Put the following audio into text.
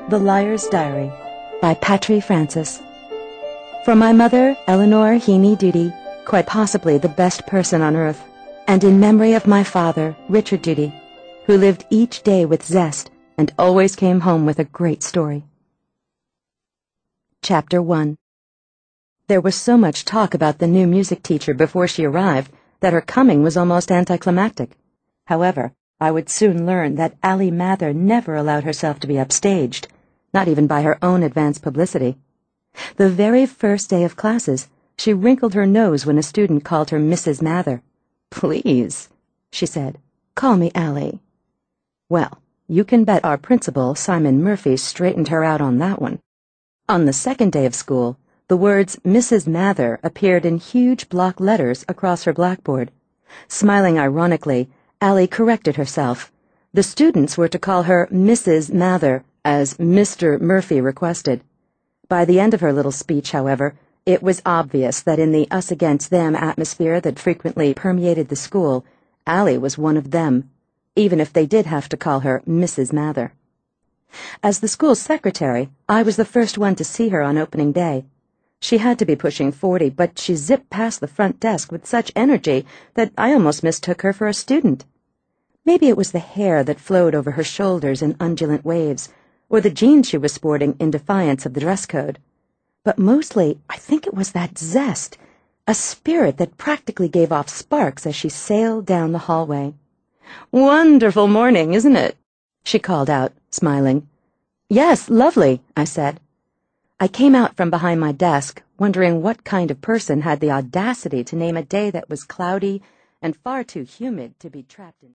The Liar's Diary by Patri Francis. For my mother, Eleanor Heaney Doody, quite possibly the best person on earth, and in memory of my father, Richard Doody, who lived each day with zest and always came home with a great story. Chapter 1. There was so much talk about the new music teacher before she arrived that her coming was almost anticlimactic. However, I would soon learn that Allie Mather never allowed herself to be upstaged, not even by her own advance publicity. The very first day of classes, she wrinkled her nose when a student called her Mrs. Mather. "Please," she said, "call me Allie." Well, you can bet our principal, Simon Murphy, straightened her out on that one. On the second day of school, the words Mrs. Mather appeared in huge block letters across her blackboard. Smiling ironically, Allie corrected herself. The students were to call her Mrs. Mather, as Mr. Murphy requested. By the end of her little speech, however, it was obvious that in the us-against-them atmosphere that frequently permeated the school, Allie was one of them, even if they did have to call her Mrs. Mather. As the school secretary, I was the first one to see her on opening day. She had to be pushing 40, but she zipped past the front desk with such energy that I almost mistook her for a student. Maybe it was the hair that flowed over her shoulders in undulant waves, or the jeans she was sporting in defiance of the dress code. But mostly, I think it was that zest, a spirit that practically gave off sparks as she sailed down the hallway. "Wonderful morning, isn't it?" she called out, smiling. "Yes, lovely," I said. I came out from behind my desk, wondering what kind of person had the audacity to name a day that was cloudy and far too humid to be trapped in.